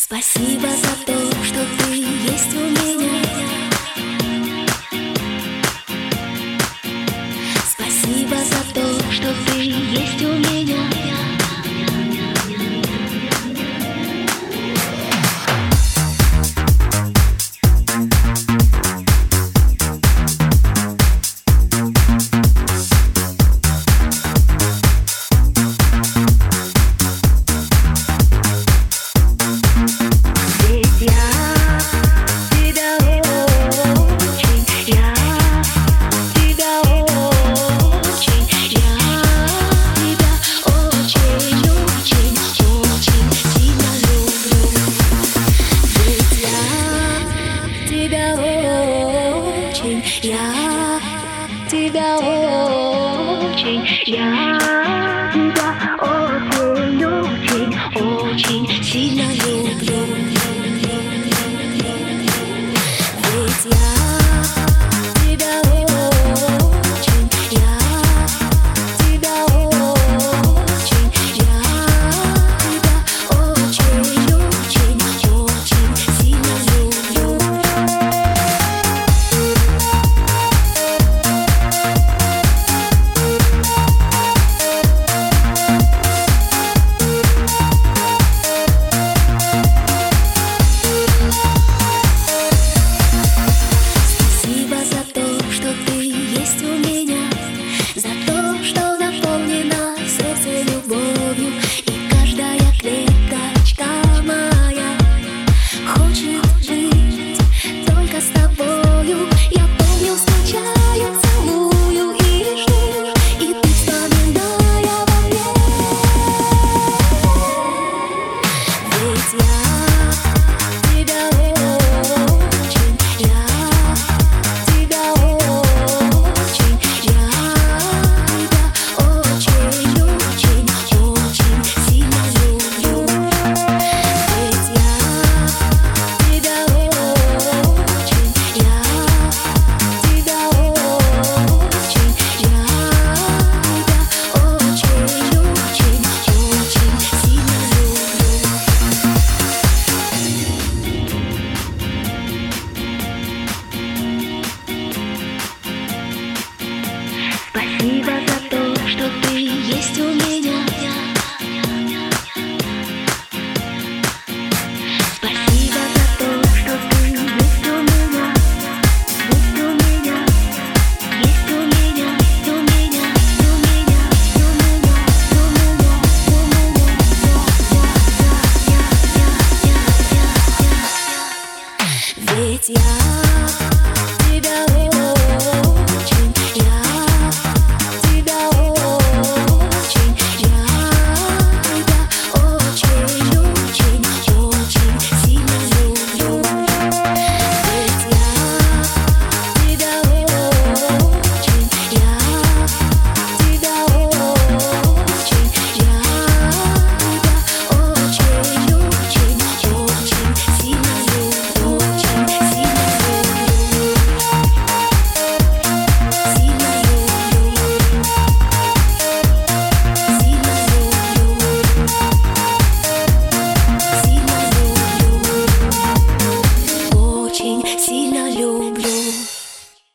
Спасибо за то, что ты есть у меня. Спасибо за то, что ты есть у меня. Тебя очень, я тебя очень, очень, очень сильно люблю. Ведь я тебя очень, я тебя очень, я тебя очень, очень, очень сильно люблю. Спасибо за то, что ты есть у меня. Спасибо за то, что ты есть у меня. Есть у меня, есть у меня, у меня, у меня, у меня, у меня, у меня. Ведь я